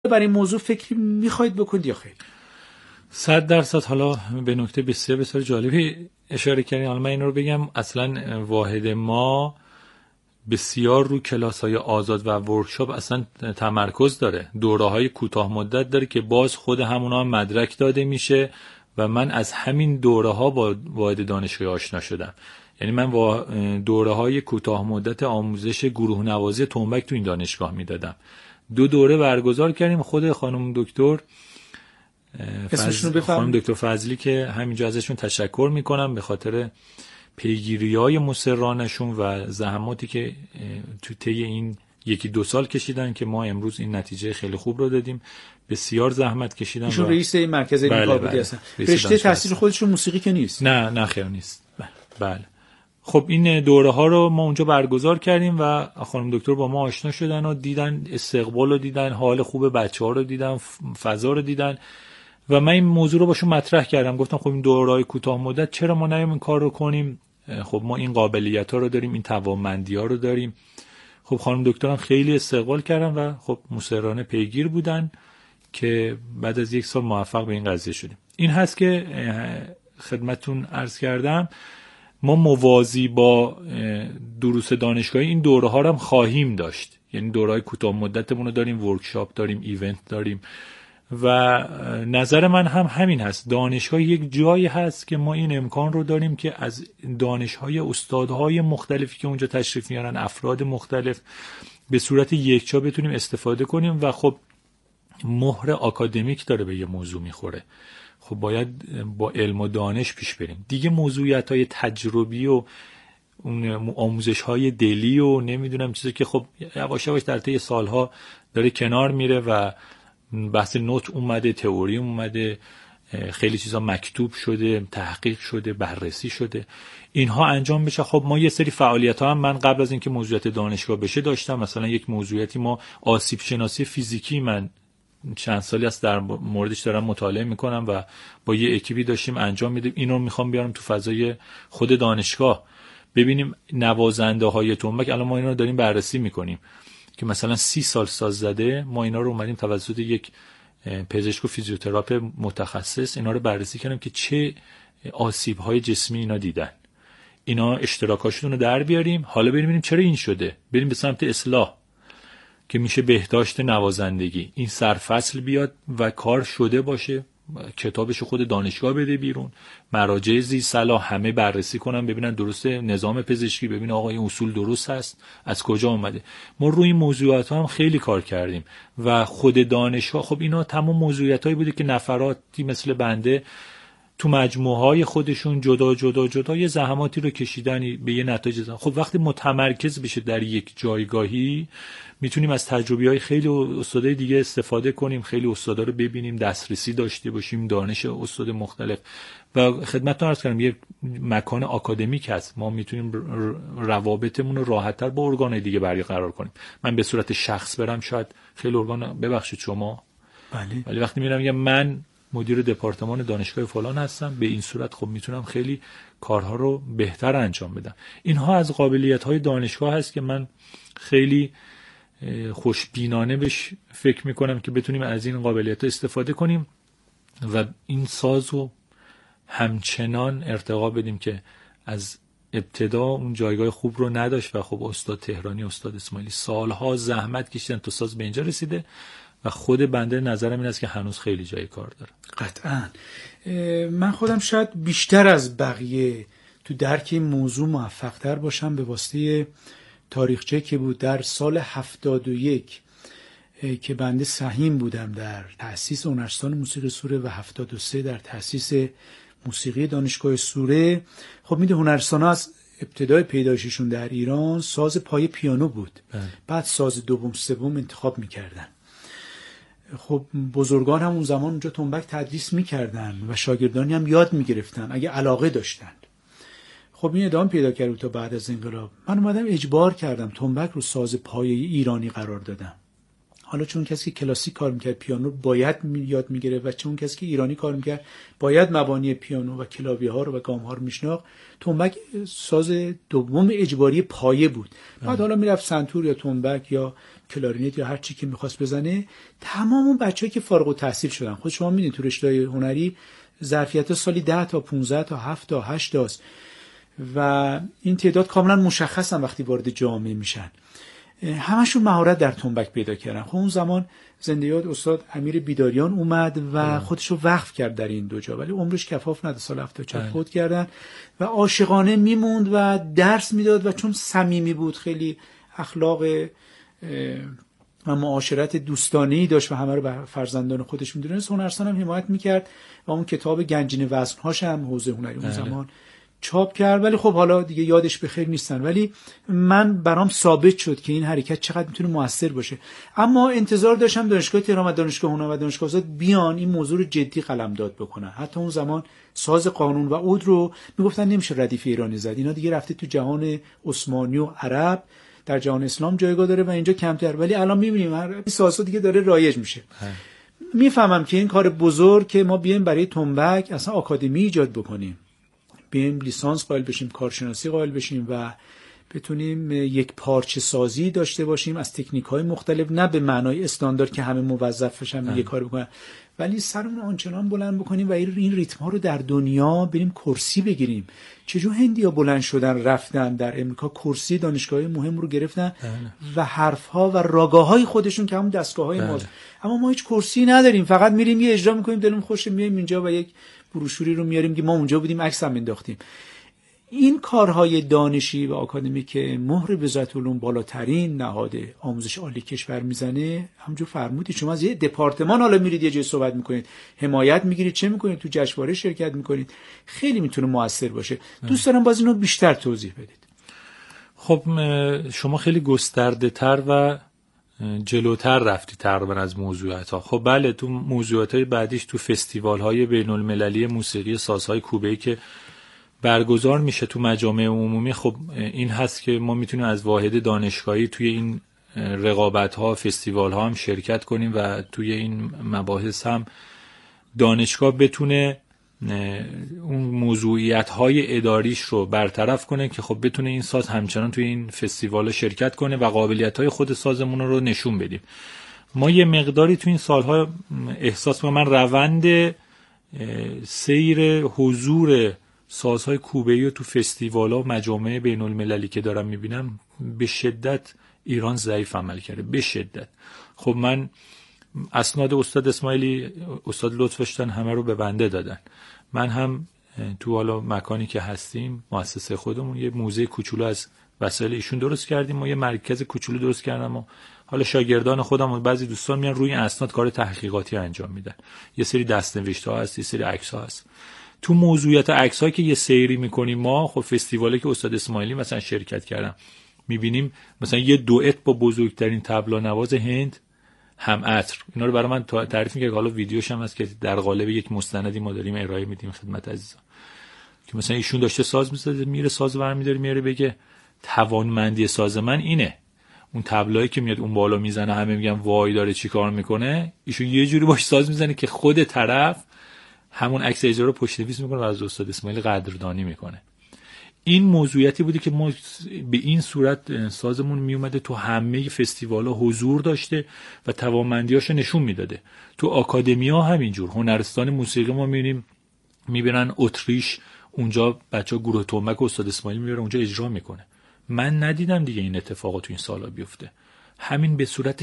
برای این موضوع فکری میخواید بکنید یا خیر؟ 100%. حالا به نکته بسیار جالبی اشاره کردین. حالا من این رو بگم، اصلا واحد ما بسیار رو کلاس‌های آزاد و ورکشاپ اصلا تمرکز داره، دوره‌های کوتاه مدت داره که باز خود همونا هم مدرک داده میشه و من از همین دوره‌ها با واحد دانشگاهی آشنا شدم. یعنی من با دوره‌های کوتاه مدت آموزش گروه نوازی تنبک تو این دانشگاه میدادم. 2 دوره برگزار کردیم. خود خانم دکتر خانم دکتر فضلی که همینجا ازشون تشکر میکنم به خاطر پیگیری‌های مصرانشون و زحماتی که تو طی این 1-2 سال کشیدن که ما امروز این نتیجه خیلی خوب رو دادیم. بسیار زحمت کشیدن. ایشون رئیس این مرکز علمی کاربردی هستن. رشته تحصیل خودشون موسیقی که نیست؟ نه خیر نیست. بله. خب این دوره ها رو ما اونجا برگزار کردیم و خانم دکتر با ما آشنا شدن و دیدن استقبال رو دیدن، حال خوب بچه‌ها رو دیدن، فضا رو دیدن و من این موضوع رو باشون مطرح کردم. گفتم خب این دوره‌های کوتاه مدت چرا ما نمی‌ایم این کار رو کنیم؟ خب ما این قابلیت‌ها رو داریم، این توانمندی‌ها رو داریم. خب خانم دکترم خیلی استقبال کردن و خب مصرانه پیگیر بودن که بعد از 1 سال موفق به این قضیه شدیم. این هست که خدمتتون عرض کردم ما موازی با دروس دانشگاهی این دوره ها رو هم خواهیم داشت. یعنی دوره‌های کوتاه مدتمون رو داریم، ورکشاپ داریم، ایونت داریم و نظر من هم همین هست. دانشگاه یک جایی هست که ما این امکان رو داریم که از دانش‌های استادهای مختلفی که اونجا تشریف میارن، افراد مختلف، به صورت یکجا بتونیم استفاده کنیم و خب مهر آکادمیک داره به یه موضوع میخوره. خب باید با علم و دانش پیش بریم دیگه. موضوعیت‌های تجربی و اون آموزش‌های دلی و نمیدونم چیزی که خب یواش یواش در طی سالها داره کنار میره و بحث نوت اومده، تئوری اومده، خیلی چیزا مکتوب شده، تحقیق شده، بررسی شده، اینها انجام بشه. خب ما یه سری فعالیت‌ها هم من قبل از اینکه موضوعیت دانشگاه بشه داشتم. مثلا یک موضوعیتی ما آسیب شناسی فیزیکی، من چند سالی است در موردش دارم مطالعه میکنم و با یه اکیپی داشتیم انجام میدیم. اینو میخوام بیارم تو فضای خود دانشگاه ببینیم نوازنده های تنبک. الان ما اینا رو داریم بررسی میکنیم که مثلا 30 سال ساز زده، ما اینا رو اومدیم توسط یک پزشک و فیزیوتراپ متخصص اینا رو بررسی کردیم که چه آسیب های جسمی اینا دیدن، اینا اشتراکاشون رو در بیاریم، حالا بریم چرا این شده، بریم به سمت اصلاح که میشه بهداشت نوازندگی. این سرفصل بیاد و کار شده باشه، کتابشو خود دانشگاه بده بیرون، مراجع ذی صلاح همه بررسی کنن ببینن درسته، نظام پزشکی ببین آقا این اصول درست هست، از کجا اومده. ما روی این موضوعات هم خیلی کار کردیم و خود دانشگاه خب اینا تمام موضوعاتایی بوده که نفراتی مثل بنده تو مجموعه‌های خودشون جدا یه زحماتی رو کشیدن به یه نتایج رسیدن. خب وقتی متمرکز بشه در یک جایگاهی میتونیم از تجربیات خیلی استادای دیگه استفاده کنیم، خیلی استادا رو ببینیم، دسترسی داشته باشیم، دانش استاد مختلف. و خدمتتون عرض کردم یه مکان آکادمیک هست، ما میتونیم روابطمون رو راحت‌تر با ارگان‌های دیگه برقرار کنیم. من به صورت شخص برم شاید خیلی ارگان ببخشید شما، بله، ولی وقتی میرم میگم من مدیر دپارتمان دانشگاه فلان هستم، به این صورت خب میتونم خیلی کارها رو بهتر انجام بدم. اینها از قابلیت‌های دانشگاه هست که من خیلی خوشبینانه بهش فکر میکنم که بتونیم از این قابلیت‌ها استفاده کنیم و این سازو همچنان ارتقا بدیم که از ابتدا اون جایگاه خوب رو نداشت و خب استاد تهرانی، استاد اسماعیلی سالها زحمت کشیدن تا ساز به اینجا رسیده و خود بنده نظرم این است که هنوز خیلی جای کار داره. قطعاً من خودم شاید بیشتر از بقیه تو درک این موضوع موفق‌تر باشم به واسطه تاریخچه که بود در سال 71 که بنده سهیم بودم در تأسیس هنرستان موسیقی سوره و 73 در تأسیس موسیقی دانشگاه سوره. خب میده هنرستان‌ها از ابتدای پیدایششون در ایران ساز پای پیانو بود، بعد ساز دوم سوم انتخاب میکردن. خب بزرگان هم اون زمان اونجا تنبک تدریس میکردن و شاگردانی هم یاد میگرفتن اگه علاقه داشتن. خب این ادامه پیدا کرد تا بعد از انقلاب من اومدم اجبار کردم تنبک رو ساز پایه ایرانی قرار دادم. حالا چون کسی که کلاسیک کار میکرد پیانو باید یاد میگرفت و چون کسی که ایرانی کار میکرد باید مبانی پیانو و کلاویه ها رو و گام ها رو میشناخت، تنبک ساز دوم اجباری پایه بود. بعد حالا میرفت سنتور یا تنبک یا کلارینت یا هر چی که میخواست بزنه، تمام اون بچه‌ای که فارغ التحصیل شدن، خود شما میدونید تو رشته‌های هنری ظرفیت سالی 10 تا 15 تا 7 تا 8 تاست و این تعداد کاملا مشخصن وقتی وارد جامعه میشن. همشون مهارت در تنبک پیدا کردن. خب اون زمان زنده یاد استاد امیر بیداریان اومد و خودشو وقف کرد در این دو جا، ولی عمرش کفاف نداد، سال 74 فوت کردن و عاشقانه میموند و درس میداد و چون صمیمی بود، خیلی اخلاق و معاشرت دوستانه‌ای داشت و همه رو به فرزندان خودش میدونست، هنرستان هم حمایت میکرد و اون کتاب گنجینه وزن‌هاش هم حوزه هنری اون زمان چاپ کرد. ولی خب حالا دیگه یادش بخیر نیستن، ولی من برام ثابت شد که این حرکت چقدر میتونه موثر باشه. اما انتظار داشتم دانشگاه تهران و دانشگاه هنر و دانشگاه آزاد بیان این موضوع رو جدی قلمداد بکنن. حتی اون زمان ساز قانون و عود رو میگفتن نمیشه ردیف ایرانی زد، اینا دیگه رفته تو جهان عثمانی و عرب، در جهان اسلام جایگاه داره و اینجا کمتر. ولی الان میبینیم هر سازها دیگه داره رایج میشه. میفهمم که این کار بزرگ که ما بیایم برای تنبک اصلا آکادمی ایجاد بکنیم، بیایم لیسانس قائل بشیم، کارشناسی قائل بشیم و بتونیم یک پارچه سازی داشته باشیم از تکنیک‌های مختلف، نه به معنای استاندارد که همه موظف بشن یه کار بکنن، ولی سرمون آنچنان بلند بکنیم و این ریتم‌ها رو در دنیا بریم کرسی بگیریم. چجور هندی‌ها بلند شدن رفتن در امریکا کرسی دانشگاه‌های مهم رو گرفتن و حرف‌ها و راگاهای خودشون که همون دستگاه‌های ماست، اما ما هیچ کرسی نداریم، فقط میریم یه اجرا می‌کنیم، دلمون خوشه، میایم اینجا و یک بروشوری رو میاریم که ما اونجا بودیم، عکس هم انداختیم. این کارهای دانشی و آکادمیک مهر وزارت علوم بالاترین نهاد آموزش عالی کشور میزنه، همونجور فرمودید شما از یه دپارتمان حالا میرید یه جای صحبت میکنید، حمایت میگیرید، چه میکنید، تو جشنواره شرکت میکنید، خیلی میتونه موثر باشه. دوست دارم باز اینو بیشتر توضیح بدید. خب شما خیلی گسترده تر و جلوتر رفتی تقریبا از موضوعات ها. خب بله، تو موضوعات های بعدیش تو فستیوال های بین المللی موسیقی سازهای کوبه‌ای که برگزار میشه تو مجامع عمومی، خب این هست که ما میتونیم از واحد دانشگاهی توی این رقابت ها فستیوال ها هم شرکت کنیم و توی این مباحث هم دانشگاه بتونه اون موضوعیت های اداریش رو برطرف کنه که خب بتونه این ساز همچنان توی این فستیوال ها شرکت کنه و قابلیت های خود سازمون رو نشون بدیم. ما یه مقداری توی این سالها احساس می‌کنم، من روند سیر حضور سازهای کوبه‌ای و تو فستیوالا و مجامع بین المللی که دارم میبینم، به شدت ایران ضعیف عمل کرده، به شدت. خب من اسناد استاد اسماعیلی، استاد لطفشتن همه رو به بنده دادن. من هم تو حالا مکانی که هستیم مؤسسه خودمون یه موزه کوچولو از وسایل ایشون درست کردیم و یه مرکز کوچولو درست کردم و حالا شاگردان خودم و بعضی دوستان میان روی اسناد کار تحقیقاتی انجام میدن. یه سری دست‌نوشته‌ها هست، یه سری عکس‌ها هست. تو موضوعیت عکس‌هایی که یه سیری می‌کنیم ما، خب فستیوالی که استاد اسماعیلی مثلا شرکت کردم، می‌بینیم مثلا یه دوئت با بزرگترین طبلا نواز هند هم عطر، اینا رو برای من تعریف می‌کنه. حالا ویدیوش هم هست که در قالب یک مستندی ما داریم ارائه میدیم خدمت عزیزان، که مثلا ایشون داشته ساز می‌سازه، میره ساز برمی‌داره میاره بگه توانمندی ساز من اینه. اون طبلایی که میاد اون بالا میزنه همه میگن وای داره چیکار میکنه، ایشون یه جوری باش ساز میزنه که خود طرف همون عکس اجرا رو پشت‌نویس میکنه و از استاد اسماعیلی قدردانی میکنه. این موضوعیتی بوده که ما به این صورت سازمون میومده تو همه فستیوالا حضور داشته و توانمندیاشو نشون میداده. تو آکادمیا همینجور، هنرستان موسیقی ما میبینن اتریش، اونجا بچه‌ها گروه تنبک استاد اسماعیلی میبرن اونجا اجرا میکنه. من ندیدم دیگه این اتفاقات تو این سالا بیفته. همین به صورت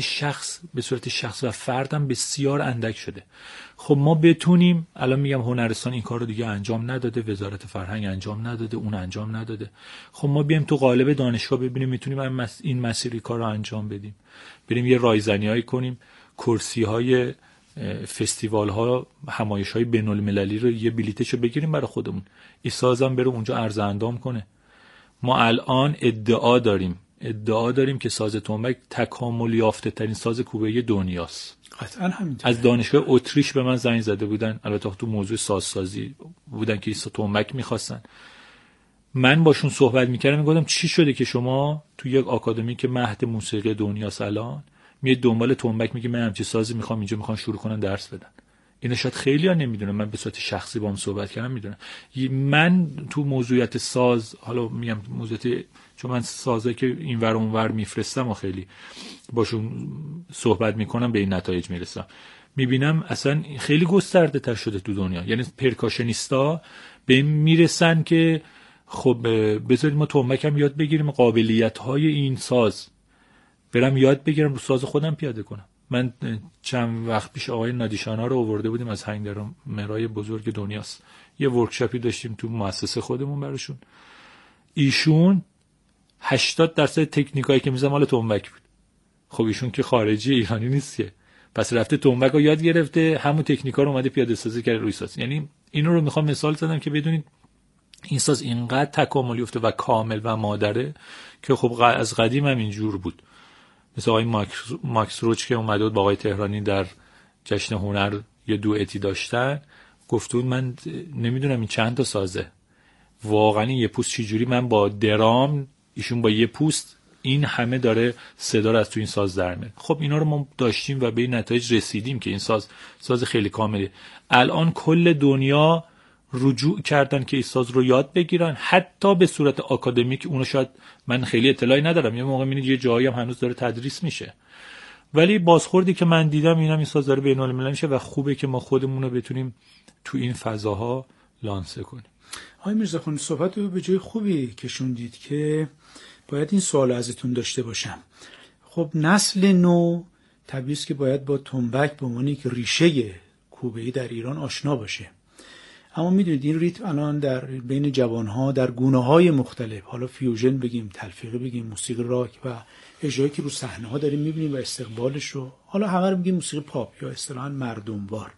شخص و فردم بسیار اندک شده. خب ما بتونیم، الان میگم هنرستان این کار رو دیگه انجام نداده، وزارت فرهنگ انجام نداده، اون انجام نداده. خب ما بیایم تو قالب دانشگاه ببینیم میتونیم این مسیری کار رو انجام بدیم. بریم یه رایزنی‌هایی کنیم، کرسی‌های فستیوال‌ها، همایش‌های بین‌المللی رو یه بلیتشو بگیریم برای خودمون. این سازم بره اونجا عرض اندام کنه. ما الان ادعا داریم که ساز تنبک تکامل یافته ترین ساز کوبه‌ای دنیاست. قطعاً همینطوره. از دانشگاه اتریش به من زنگ زده بودن، البته تو موضوع سازسازی بودن که تنبک می‌خواستن. من باشون صحبت می‌کردم، میگفتم چی شده که شما تو یک آکادمی که مهد موسیقی دنیاست الان میاد دنبال تنبک میگی من همچین سازی می‌خوام، اینجا می‌خوان شروع کنن درس بدن. اینا شاید خیلی‌ها نمیدونن، من به صورت شخصی باهام صحبت کردم میدونن. من تو موضوعیت ساز، حالا میگم موضوعیت چون من سازه که این ور اون ور میفرستم و خیلی باشون صحبت میکنم به این نتایج میرسم، میبینم اصلا خیلی گسترده تر شده تو دنیا. یعنی پرکاشنیستا به این میرسن که خب بذارید ما تنبک هم یاد بگیریم، قابلیت های این ساز برم یاد بگیرم، رو ساز خودم پیاده کنم. من چند وقت پیش آقای نادیشانا رو آورده بودیم از هنگرمرای بزرگ دنیاست، یه ورکشاپی داشتیم تو مؤسسه خودمون براشون. ایشون 80% تکنیکایی که میزنه مال تنبک بود. خب ایشون که خارجی، ایرانی نیست که، پس رفته تنبک رو یاد گرفته، همون تکنیکا رو اومده پیاده سازی کرده روی ساز. یعنی اینو رو میخوام مثال زدم که بدونید این ساز اینقدر تکاملی افته و کامل و مادره که خب از قدیم هم اینجور بود. مثل آقای ماکس روچ که اومده بود با آقای تهرانی در جشن هنر یه دوئتی داشتن، گفتون من نمیدونم این چند تا سازه، واقعا یه پوست چجوری من با درام، ایشون با یه پوست، این همه داره صدا رو از تو این ساز در میاره. خب اینا رو ما داشتیم و به این نتایج رسیدیم که این ساز خیلی کامله. الان کل دنیا رجوع کردن که این ساز رو یاد بگیرن، حتی به صورت آکادمیک. اونو شاید من خیلی اطلاعی ندارم، یه موقع میبینید یه جایی هم هنوز داره تدریس میشه، ولی بازخوردی که من دیدم این ساز داره بین‌المللی میشه و خوبه که ما خودمون رو بتونیم تو این فضاها لانسه کنیم. آقای میرزاخوانی صحبت رو به جای خوبی کشوندید که باید این سوال ازتون داشته باشم. خب نسل نو طبیعی است که باید با تنبک به عنوان یک ریشه کوبه‌ای در ایران آشنا باشه، اما میدونید این ریتم الان در بین جوانها در گونه‌های مختلف، حالا فیوژن بگیم، تلفیقی بگیم، موسیقی راک و اجرایی که رو صحنه‌ها داریم میبینیم و استقبالش رو، حالا همه رو میگیم موسیقی پاپ یا اصطلاحاً مردموار.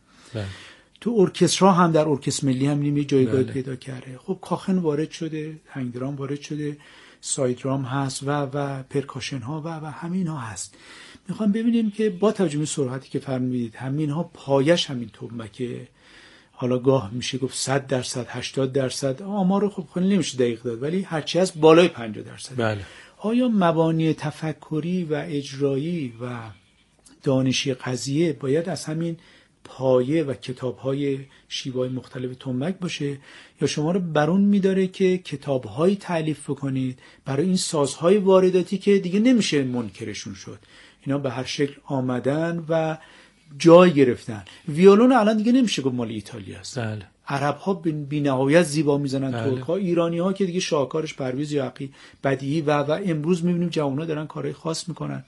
تو ارکسترها هم در ارکستر ملی هم نیمی جایگاه پیدا کرده. خب کاخن وارد شده، هنگ درام وارد شده، ساید درام هست و پرکاشن ها و همین ها هست. میخوام ببینیم که با توجه به سرعتی که فرمودید همین ها پایش همین تنبکه، حالا گاه میشه گفت 100%، 80%، آمار رو خب خیلی نمیشه دقیق داد، ولی هرچی هست بالای 50%. بله. آیا مبانی تفکری و اجرایی و دانشی قضیه باید از همین پایه و کتاب‌های شیوه‌های مختلف تنبک باشه، یا شما رو برون می‌داره که کتاب‌هایی تألیف بکنید برای این سازهای وارداتی که دیگه نمیشه منکرشون شد، اینا به هر شکل آمدن و جای گرفتن؟ ویولون الان دیگه نمیشه گفت مال ایتالیا است. بله. عرب‌ها بی‌نهایت زیبا میزنن، ترک‌ها، ایرانی‌ها که دیگه شاهکارش پرویز یعقی بدیعی و امروز می‌بینیم جوان‌ها دارن کارهای خاص می‌کنن.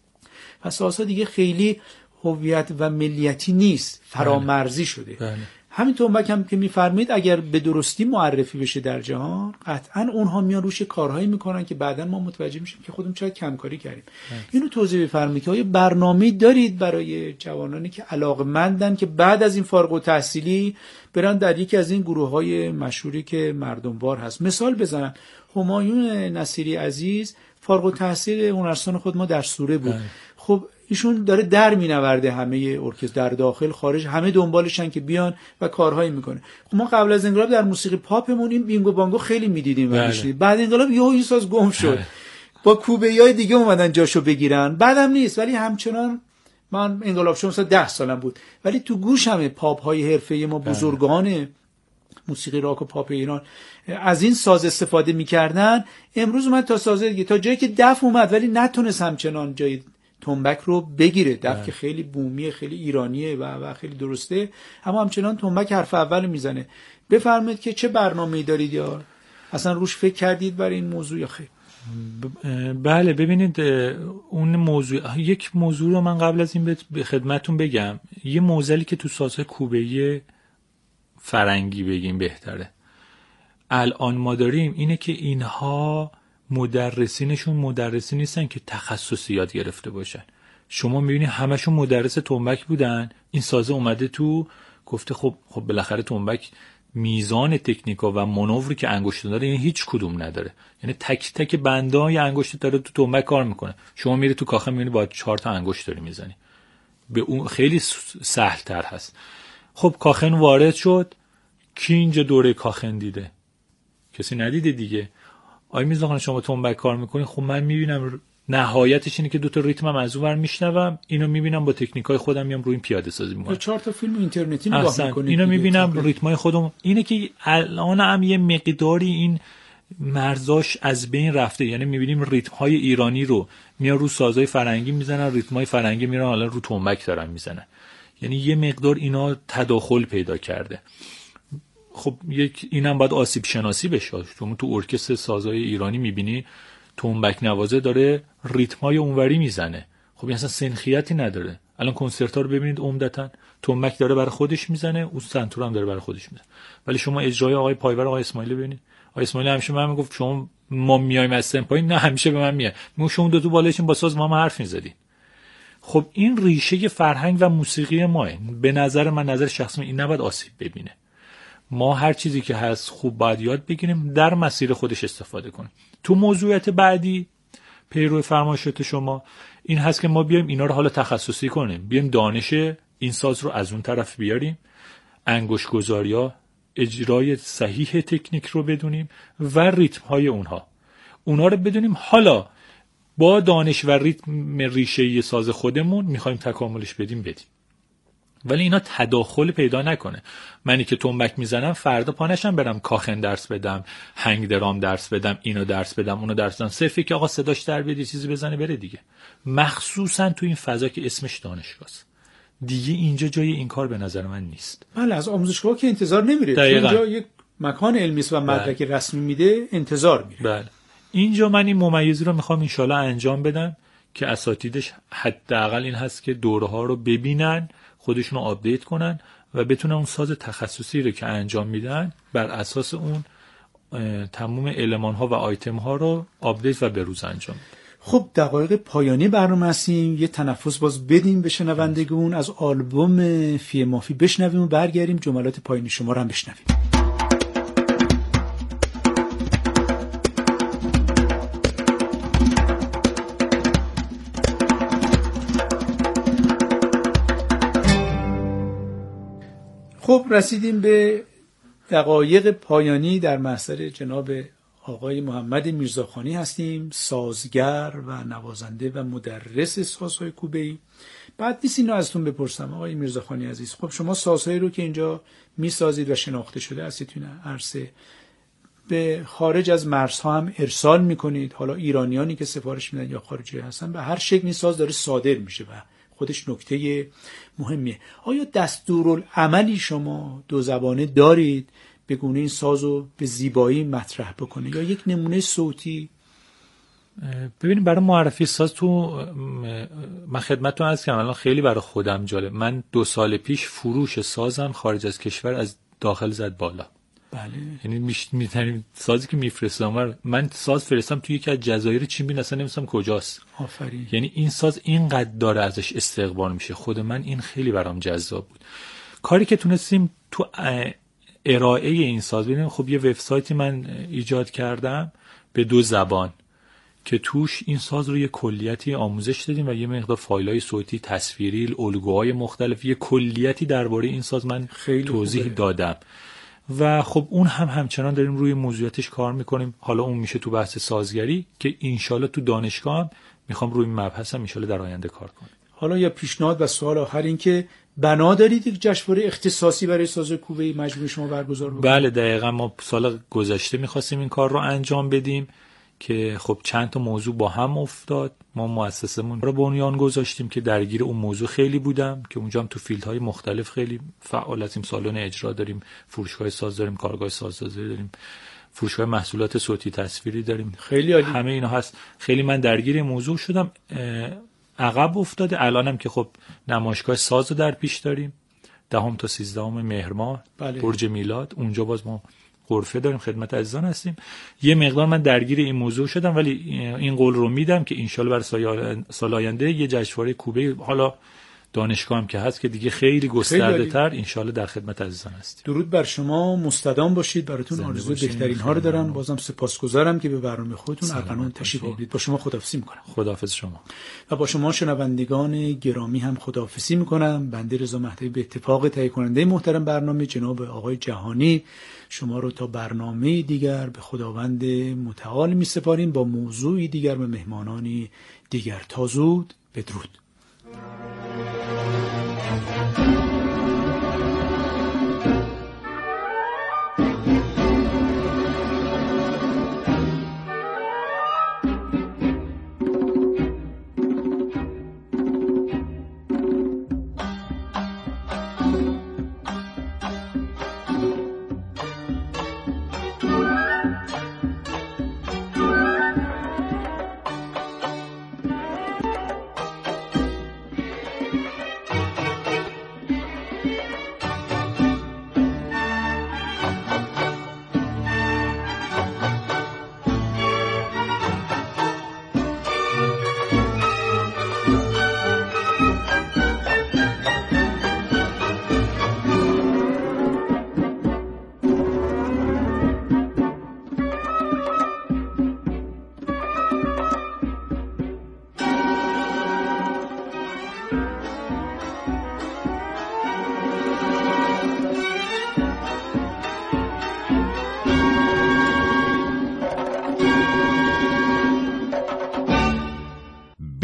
پس اساسا دیگه خیلی هویت و ملیتی نیست، فرامرزی شده. بله. همین تنبک هم که میفرمید اگر به درستی معرفی بشه در جهان، قطعا اونها میان روش کارهایی میکنن که بعدا ما متوجه میشیم که خودمون چقدر کمکاری کردیم. اینو توضیح بفرمایید که آیا برنامه‌ای دارید برای جوانانی که علاقه‌مندن که بعد از این فارغ التحصیلی برن در یکی از این گروه‌های مشهوری که مردموار هست؟ مثال بزنم، همایون نصیری عزیز فارغ التحصیل هنرستان خود ما در سوره بود. خب ایشون داره در مینورده همه ارکستر در داخل خارج، همه دنبالشن که بیان و کارهایی میکنه. خب ما قبل از انقلاب در موسیقی پاپمون این بینگو بانگو خیلی میدیدیم و میشنیدیم. بعد انقلاب یهو این ساز گم شد، با کوبه‌های دیگه اومدن جاشو بگیرن. بعدم نیست، ولی همچنان من انقلاب شد مثلا 10 سالم بود، ولی تو گوش همه پاپ های حرفه‌ای ما بزرگان موسیقی راک و پاپ ایران از این ساز استفاده میکردن. امروز اومد تا ساز دیگه، تا جایی که دف اومد ولی نتونست همچنان جای تنبک رو بگیره. دف که خیلی بومیه، خیلی ایرانیه و خیلی درسته، اما همچنان تنبک حرف اول میزنه. بفرمایید که چه برنامه‌ای دارید یا اصلا روش فکر کردید برای این موضوع یا خیر؟ بله ببینید، اون موضوع، یک موضوع رو من قبل از این به خدمتون بگم. یه موزلی که تو سازهای کوبه‌ای فرنگی بگیم بهتره الان ما داریم اینه که اینها مدرسینشون مدرسی نیستن که تخصصی یاد گرفته باشن. شما میبینید همشون مدرس تنبک بودن، این سازه اومده تو گفته خب بالاخره تنبک میزان تکنیکا و مانوری که انگشت داره این هیچ کدوم نداره، یعنی تک تک بندای انگشت داره تو تنبک کار میکنه. شما میری تو کاخه میبینی با 4 تا انگشت داری میزنی، به اون خیلی سهل تر هست. خب کاخن وارد شد، کی اینجا دوره کاخن دیده؟ کسی ندیده دیگه. آقای میرزاخوانی شما تنبک کار میکنی، خب من میبینم نهایتش اینه که 2 تا ریتمم از اونور میشنوم، اینو میبینم با تکنیکای خودم میام روی این پیاده سازی میکنم. 4 تا فیلم اینترنتی نگاه میکنید، اینو میبینم ریتمای خودم. اینه که الان هم یه مقداری این مرزاش از بین رفته. یعنی میبینیم ریتم‌های ایرانی رو میان رو سازهای فرنگی میزنن، ریتم‌های فرنگی میرن حالا رو تنبک دارن میزنن. یعنی یه مقدار اینا تداخل پیدا کرده. خب اینم باید آسیب شناسی بشه. شما تو ارکستر سازهای ایرانی میبینی تنبک نوازه داره ریتم‌های اونوری میزنه. خب این اصلا سنخیتی نداره. الان کنسرت‌ها رو ببینید عمدتاً تنبک داره برای خودش میزنه، اون سنتور هم داره برای خودش میزنه. ولی شما اجرای آقای پایور، آقای اسماعیلی ببینید. آقای اسماعیلی همیشه من میگفت شما ما میایم از سن پایین، نه همیشه به من میاد. میگم شما دو تا بالایشون با ساز ما حرف میزدین. خب این ریشه فرهنگ و موسیقی ماه. به نظر من، نظر شخصی این نباید آسیب ببینه. ما هر چیزی که هست خوب باید یاد بگیریم، در مسیر خودش استفاده کنیم. تو موضوعات بعدی پیرو فرمایشات شما این هست که ما بیایم اینا رو حالا تخصصی کنیم، بیایم دانش این ساز رو از اون طرف بیاریم، انگشت گذاریا، اجرای صحیح تکنیک رو بدونیم و ریتم های اونها رو بدونیم. حالا با دانش و ریتم ریشه‌ای ساز خودمون میخوایم تکاملش بدیم. ولی اینا تداخل پیدا نکنه. منی که تنبک میزنم فردا پانشم برم کاخن درس بدم، هنگ درام درس بدم، اینو درس بدم، اونو درس بدم، صرفی که آقا صداش در بیاد چیزی بزنه بره دیگه. مخصوصا تو این فضا که اسمش دانشگاهست دیگه، اینجا جای این کار به نظر من نیست. بله، از آموزشگاه که انتظار نمیره. اینجا یک مکان علمی است و مدرک رسمی میده، انتظار میره. بله. اینجا من این ممیزی رو میخوام انشالله انجام بدم که اساتیدش حداقل این هست که دوره‌ها رو ببینن، خودشون رو آپدیت کنن و بتونن اون ساز تخصصی رو که انجام میدن بر اساس اون تمام المان‌ها و آیتم‌ها رو آپدیت و بروز انجام بدن. خب دقایق پایانی برنامه هستیم، یه تنفس باز بدیم به شنوندگان، از آلبوم فی مافی بشنویم و برگردیم جملات پایانی شما رو هم بشنویم. خب رسیدیم به دقایق پایانی در محضر جناب آقای محمد میرزاخانی هستیم، سازگر و نوازنده و مدرس سازهای کوبه‌ای. بعد نیست اینو ازتون بپرسم آقای میرزاخانی عزیز، خب شما سازهایی رو که اینجا میسازید و شناخته شده هستید تو عرصه، به خارج از مرزها هم ارسال میکنید. حالا ایرانیانی که سفارش میدن یا خارجی هستن، به هر شکلی ساز داره صادر میشه و خودش نکته مهمیه. آیا دستورالعملی شما دو زبانه دارید به گونه این سازو به زیبایی مطرح بکنه، یا یک نمونه صوتی؟ ببینید برای معرفی ساز تو من خدمتتون عرض کردم الان خیلی برای خودم جالب، من 2 سال پیش فروش سازم خارج از کشور از داخل زد بالا. بله. یعنی میتونید سازی که میفرستم، من ساز فرستم توی یکی از جزایر چین، ببین اصلا نمی‌دونم کجاست. آفرین. یعنی این ساز اینقدر داره ازش استقبال میشه، خود من این خیلی برام جذاب بود. کاری که تونستیم تو ارائه این ساز ببینیم. خب یه وبسایتی من ایجاد کردم به 2 زبان که توش این ساز رو یه کلیتی آموزش دادیم و یه مقدار فایل‌های صوتی، تصویری، الگوهای مختلف، یه کلیتی درباره این ساز من توضیح دادم. و خب اون همچنان داریم روی موضوعاتش کار میکنیم. حالا اون میشه تو بحث سازگری که انشالله تو دانشگاه هم میخوام روی این مبحث هم انشالله در آینده کار کنم. حالا یا پیشنهاد و سوال آخر این که بنا دارید یک جشنواره اختصاصی برای ساز کوبه‌ای مجموعه شما برگزار بکنید؟ بله دقیقاً، ما سال گذشته میخواستیم این کار رو انجام بدیم که خب چند تا موضوع با هم افتاد. ما مؤسسمون رو بنیان گذاشتیم که درگیر اون موضوع خیلی بودم که اونجا هم تو فیلدهای مختلف خیلی فعال هستیم. سالن اجرا داریم، فروشگاه ساز داریم، کارگاه سازسازی داریم، فروشگاه محصولات صوتی تصویری داریم. خیلی عالی. همه اینا هست. خیلی من درگیر موضوع شدم. عقب افتاده الانم که خب نمایشگاه ساز رو در پیش داریم 10 تا 13 مهر ماه. بله. برج میلاد، اونجا باز ما غرفه داریم، خدمت عزیزان هستیم. یه مقدار من درگیر این موضوع شدم ولی این قول رو میدم که انشالله برای سال آینده یه جشنواره کوبه، حالا دانشگاه هم که هست که دیگه خیلی گسترده تر، انشالله در خدمت عزیزان هستیم. درود بر شما، مستدام باشید. براتون آرزوی بهترین ها رو دارم. بازم سپاسگزارم که به برنامه خودتون ارغنون تشریف آوردید. با شما خداحافظی میکنم. خداحافظ شما. و با شما شنوندگان گرامی هم خداحافظی میکنم. بنده رضا مهدوی به اتفاق تهیه کننده محترم برنامه جناب آقای جهانی شما رو تا برنامه دیگر به خداوند متعال میسپاریم با موضوعی دیگر و مهمانانی دیگر. تا زود، بدرود.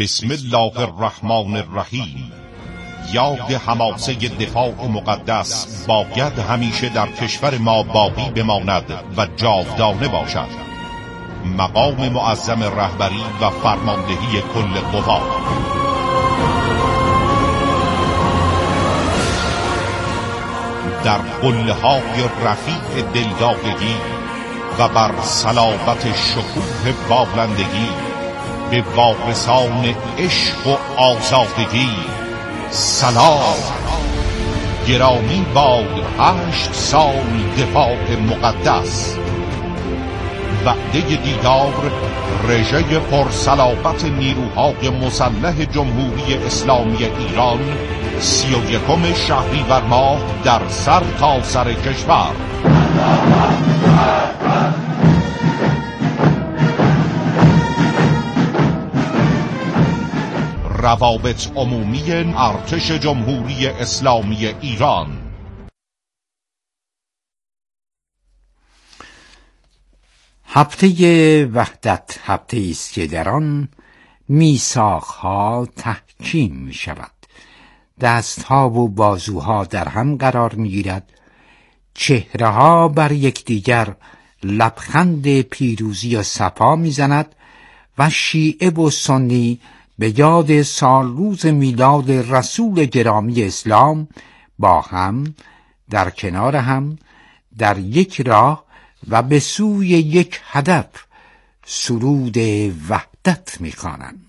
بسم الله الرحمن الرحیم. یاد حماسه دفاع مقدس باید همیشه در کشور ما باقی بماند و جاودانه باشد. مقام معظم رهبری و فرماندهی کل قوا. در قله‌های رفیع دلدادگی و بر صلابت شکوه بالندگی به وارثان عشق و آزادگی سلام. گرامی باد 8 سال دفاع مقدس. وعده دیدار رژه پرصلابت نیروهای مسلح جمهوری اسلامی ایران 31 شهریور ماه در سر تا سر کشور. روابط عمومی ارتش جمهوری اسلامی ایران. هفته وحدت هفته است که در آن میثاق‌ها تحکیم می شود، دستها و بازوها در هم قرار می گیرد، چهره‌ها بر یکدیگر لبخند پیروزی و صفا می زند و شیعه و سنی به یاد سال روز میلاد رسول گرامی اسلام با هم در کنار هم در یک راه و به سوی یک هدف سرود وحدت می‌خوانند.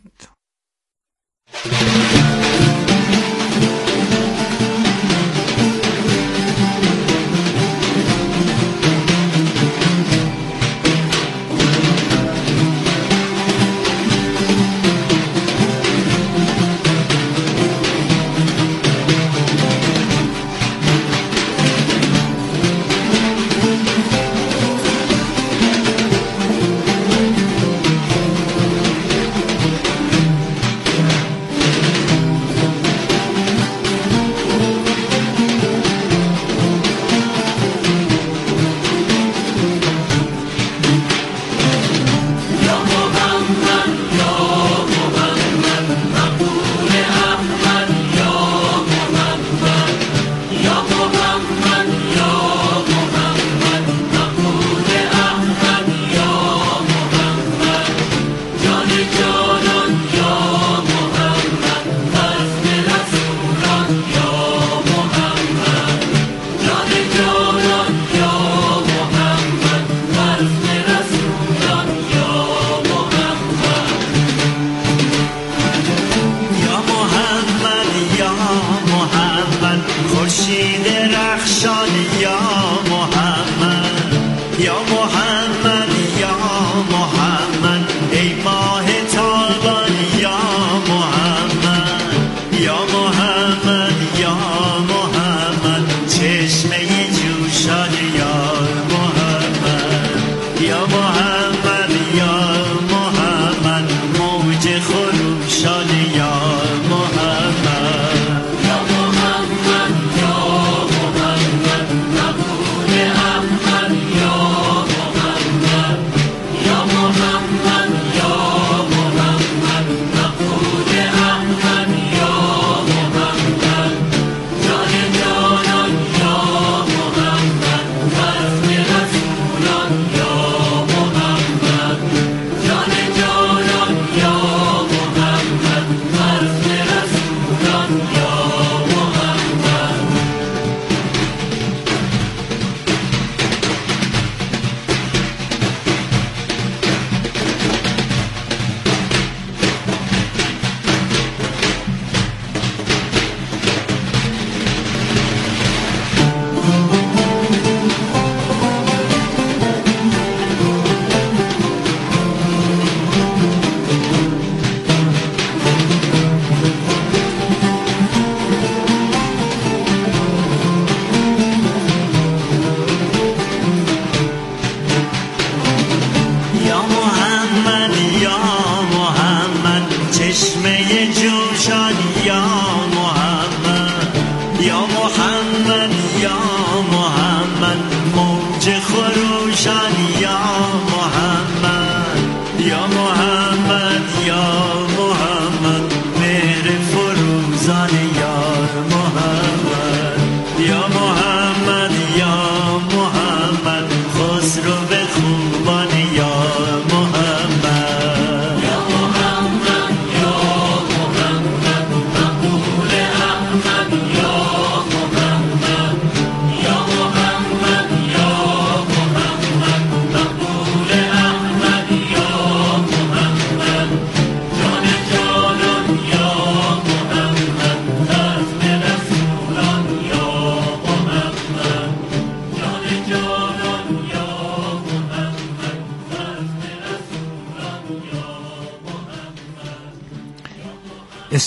یا محمد یا محمد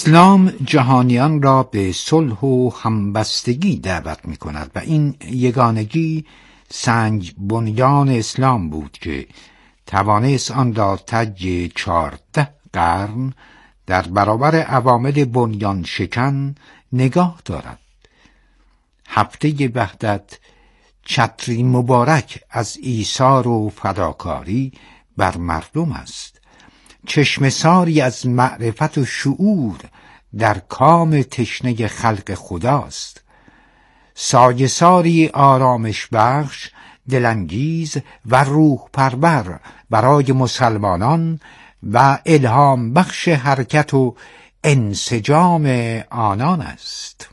اسلام جهانیان را به صلح و همبستگی دعوت می کند و این یگانگی سنگ بنیان اسلام بود که توانست آن را طی 14 قرن در برابر عوامل بنیان شکن نگاه دارد. هفته وحدت چتری مبارک از ایثار و فداکاری بر مردم است، چشم ساری از معرفت و شعور در کام تشنه خلق خداست، سایه ساری آرامش بخش، دلانگیز و روح پرور برای مسلمانان و الهام بخش حرکت و انسجام آنان است.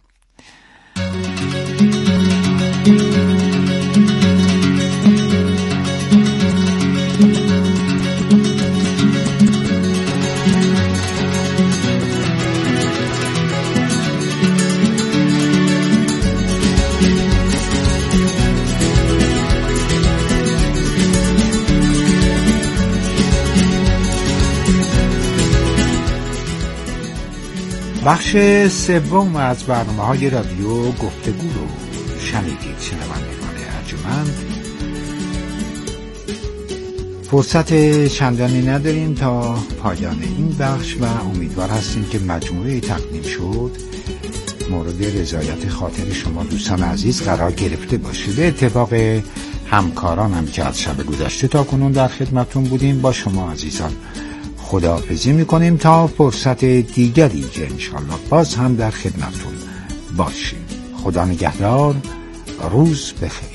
بخش سوم از برنامه‌های رادیو گفتگو رو شنیدید. شنوندگان ارجمند، فرصت چندانی نداریم تا پایان این بخش و امیدوار هستیم که مجموعه تقدیم شد مورد رضایت خاطر شما دوستان عزیز قرار گرفته باشه. به اتفاق همکارانم که از شب گذشته تا کنون در خدمتون بودیم، با شما عزیزان خداحافظی میکنیم تا فرصت دیگری که انشالله باز هم در خدمتون باشیم. خدا نگهدار، روز بخیر.